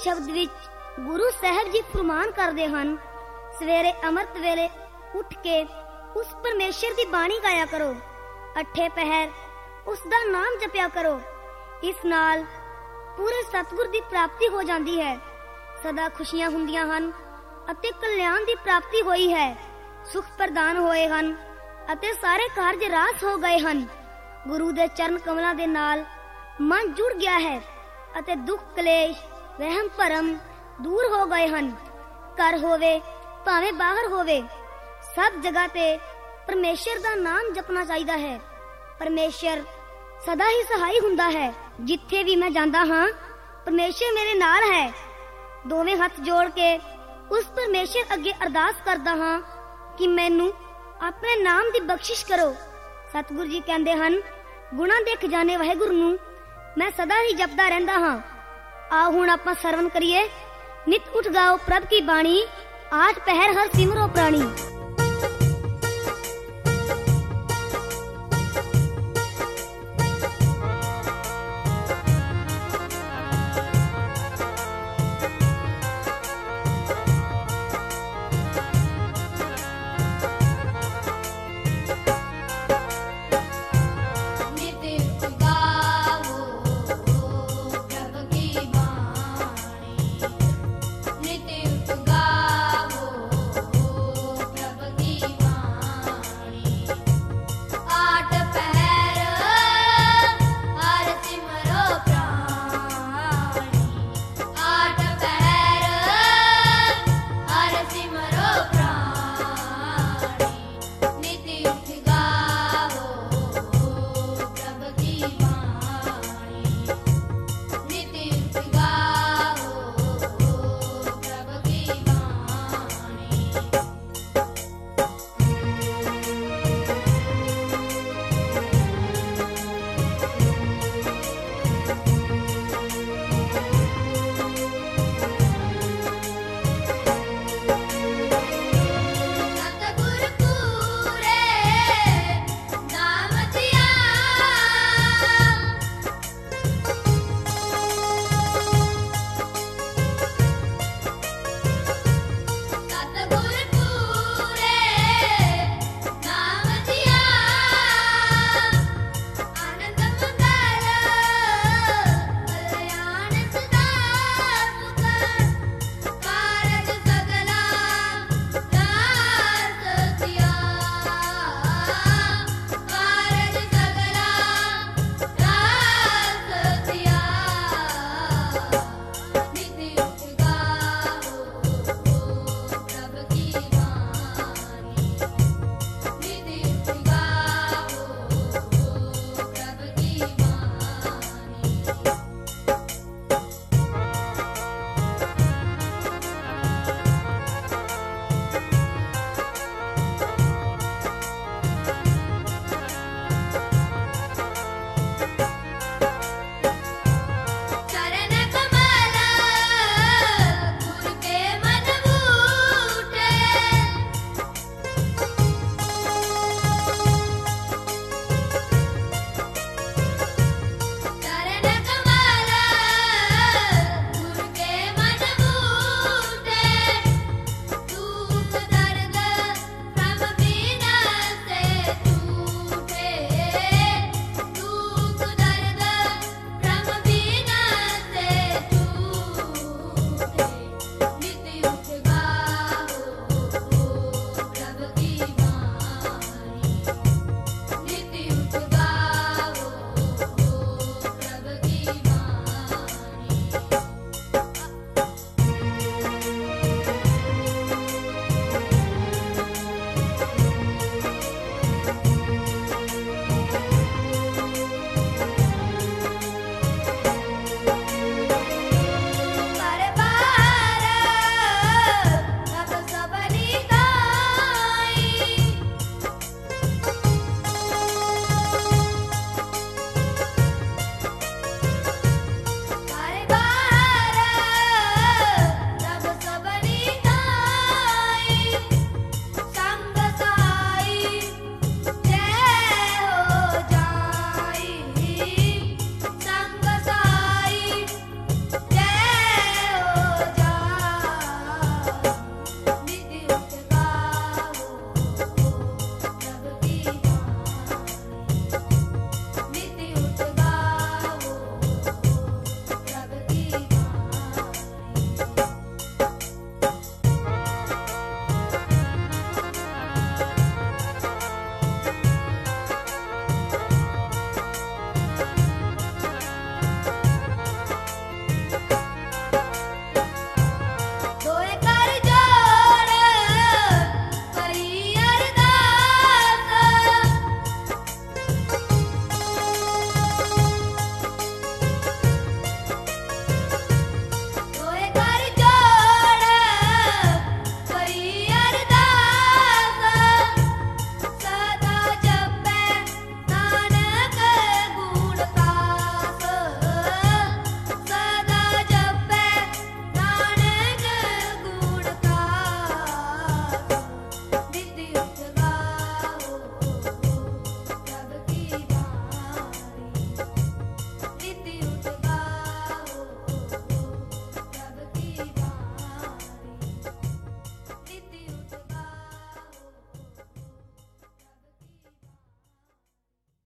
शब्द विच गुरु साहब जी फरमान करते हैं, सवेरे अमृत वेले उठ के उस परमेश्वर की बाणी गाया करो, अठे पहर उसका नाम जपया करो। इस नाल पूरे सतगुर की प्राप्ति हो जाती है। सदा खुशियां हुंदियां हन अते कल्याण की प्राप्ति हुई है। सुख प्रदान होए हन अते सारे कार्य रास हो गए हन। गुरु दे चरण कमलों दे नाल मन जुड़ गया है अते दुख कलेश वहम भरम दूर हो गए हन। घर होवे भावें बाहर होवे, सब जगह ते परमेश्वर दा नाम जपना चाहिदा है। परमेश्वर सदा ही सहाय हुंदा है। जिथे भी मैं जांदा हां परमेश्वर मेरे नाल है। दोवें हाथ जोड़ के उस परमेश्वर अगे अरदास करदा हां कि मैनू अपने नाम दी बख्शिश करो। सतगुरु जी कहंदे हन, गुणा दे खजाने वाहिगुरू नू मैं सदा ही जपदा रहिंदा हां। आओ हुण आपां सरवण करिए। नित उठ गाओ प्रभ की बाणी, आठ पहर हर सिमरो प्राणी।